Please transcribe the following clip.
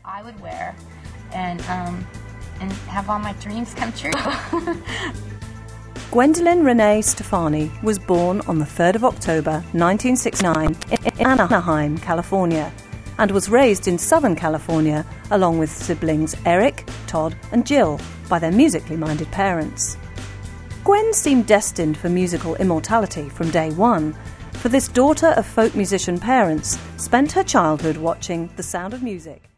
I would wear and have all my dreams come true. Gwendolyn Renee Stefani was born on the 3rd of October 1969 in Anaheim, California, and was raised in Southern California along with siblings Eric, Todd and Jill by their musically minded parents. Gwen seemed destined for musical immortality from day one, for this daughter of folk musician parents spent her childhood watching The Sound of Music